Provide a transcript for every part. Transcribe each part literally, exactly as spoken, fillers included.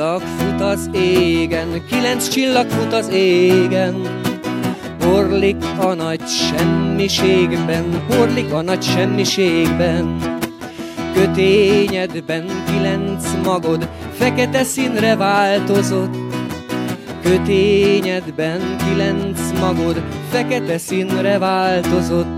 csillag fut az égen, kilenc csillag fut az égen. Porlik a nagy semmiségben, porlik a nagy semmiségben. Kötényedben kilenc magod fekete színre változott. Kötényedben kilenc magod fekete színre változott.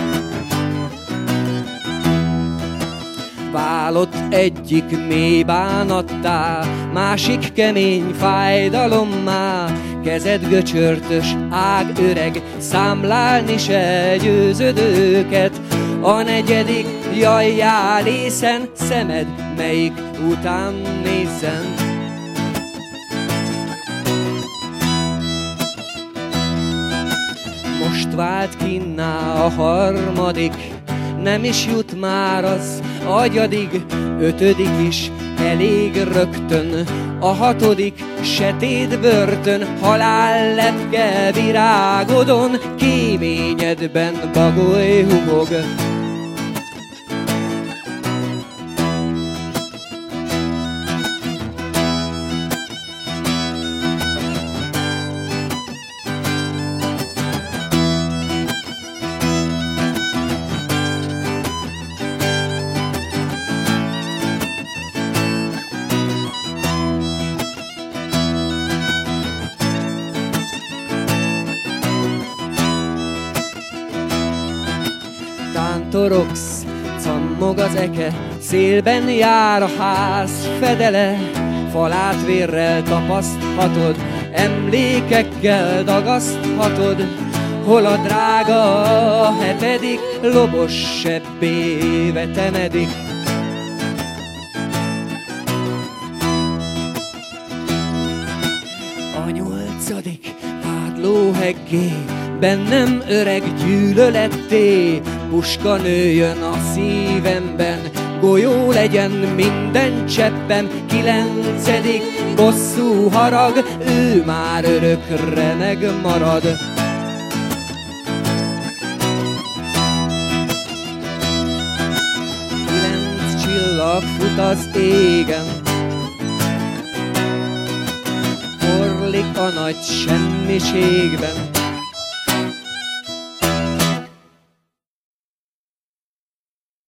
Válott egyik mély bánattá, másik kemény fájdalommá. Kezed göcsörtös, ág öreg, számlálni se győzöd őket. A negyedik, jaj, jár észen, szemed melyik után nézzen. Most vált kinná a harmadik, nem is jut már az agyadig. Ötödik is elég rögtön, a hatodik setét börtön. Halál lepke virágodon, kéményedben bagoly hubog. Tántorogsz, cammog az eke, szélben jár a ház fedele. Falát vérrel tapaszthatod, emlékekkel dagaszthatod. Hol a drága hetedik, lobos sebbé vetemedik. A nyolcadik vádlóheggé, bennem öreg gyűlöletté. Puska nőjön a szívemben, golyó legyen minden cseppem. Kilencedik bosszú harag, ő már örökre megmarad. Kilenc csillag fut az égen, porlik a nagy semmiségben.